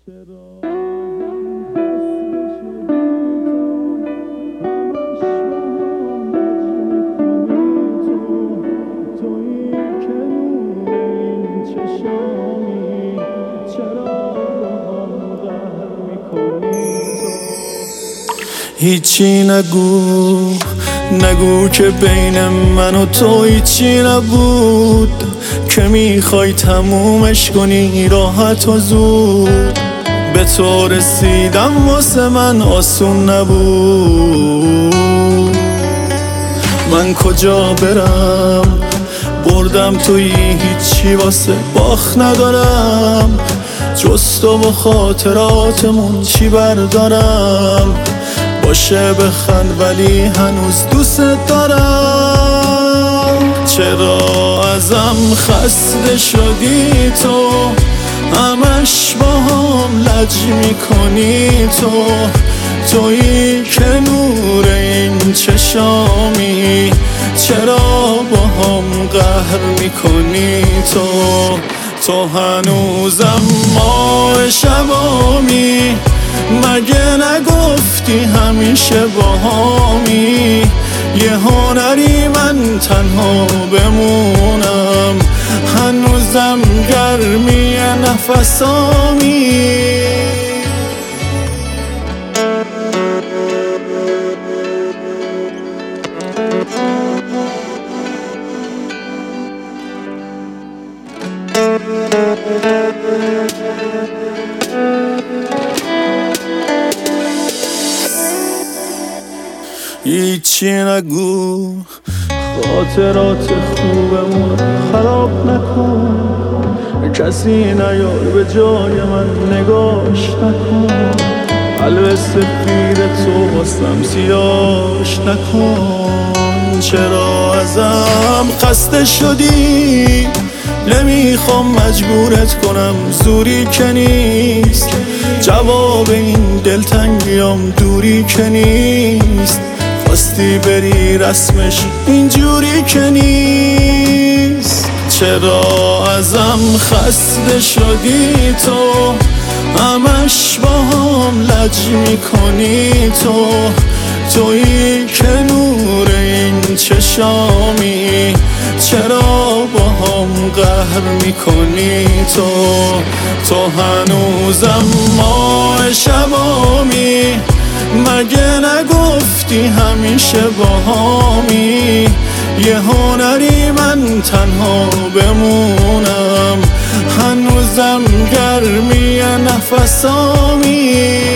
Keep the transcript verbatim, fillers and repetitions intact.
هیچی نگو نگو که بین من و تو هیچی نبود، که میخوای تمومش کنی راحت و زود. به تو رسیدم واسه من آسون نبود. من کجا برم بردم توی هیچی واسه باخت ندارم، جز تو و خاطراتمون چی بردارم. باشه بخند ولی هنوز دوست دارم. چرا ازم خسته شدی تو، همش با هم لج میکنی تو. تویی که نور این چشامی، چرا با هم قهر میکنی تو. تو هنوزم ماه شبامی، مگه نگفتی همیشه با همی. یه هنری من تنها بمونم، هنوزم گرمی نفسامی. هیچی نگو، خاطرات خوبمون خراب نکن. کسی نیار به جای من نگاش نکن. قلب سفید تو بستم سیاش نکن. چرا ازم خسته شدی، نمیخوام مجبورت کنم، زوری که نیست. جواب این دلتنگیام دوری که نیست. خواستی بری رسمش اینجوری که نیست. چرا ازم خسته شدی تو، همش با هم لج میکنی تو. تویی که نور این چشامی، چرا با هم قهر میکنی تو. تو هنوزم ماه شبامی، مگه نگفتی همیشه با همی. یه هنری من تنها بمونم، هنوزم گرمی نفسامی.